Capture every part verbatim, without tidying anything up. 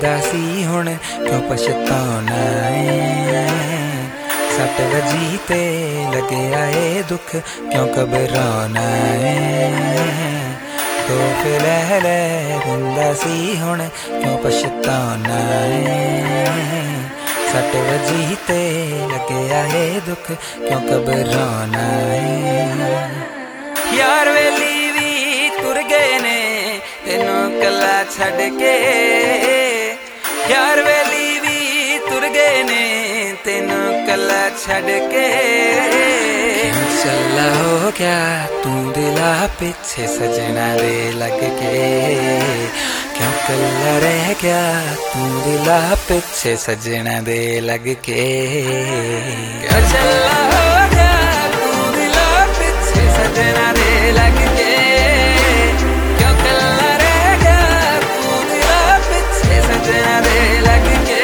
दिंदा सी हुण क्यों पछताना है। सट वजी ते लगे आए दुख क्यों घबराना है। तोहफ लै लै दिंदा सी हुण क्यों पछताना है। सट वजी ते लगे आए दुख क्यों घबराना है। यार वेली भी तुर गए ने तेनों कला छड़ के। यार वेली भी तुर गए ने तेनों कला छड़ के। चला हो गया तू दिला पिछे सजना दे लग के। क्यों कला रह गया तू दिला पिछे सजना दे लग के। क्या चला हो गया तू दिला पिछे सजना दे लग के। क्यों कला रह गया तू दिला पिछे सजना दे लग के।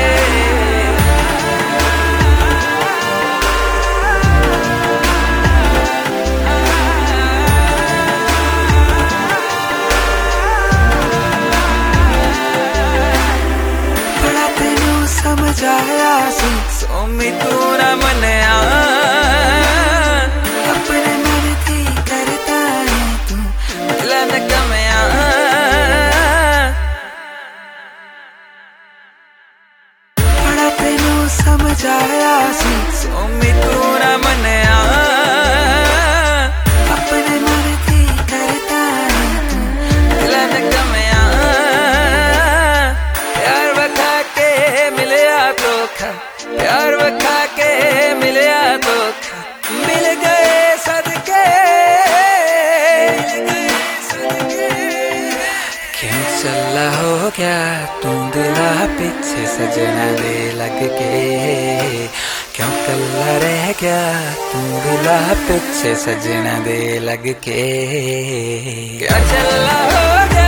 समझ आया सी सोमी तू ना मनिया। अपने मन की करता है तू मिलन कमया। बड़ा तेनू समझ आया सी सोमी तू ना मनिया। अपने मन की करता है तू मिलन कमया। प्यार बता के मिलया धोखा प्यार वखा के मिलया धोखा। मिल गए सदके क्यों चला हो गया तू दिला पिछे सजना दे लग के। क्यों कला रह गया तू दिला पिछे सजना दे लग के। क्या चला हो गया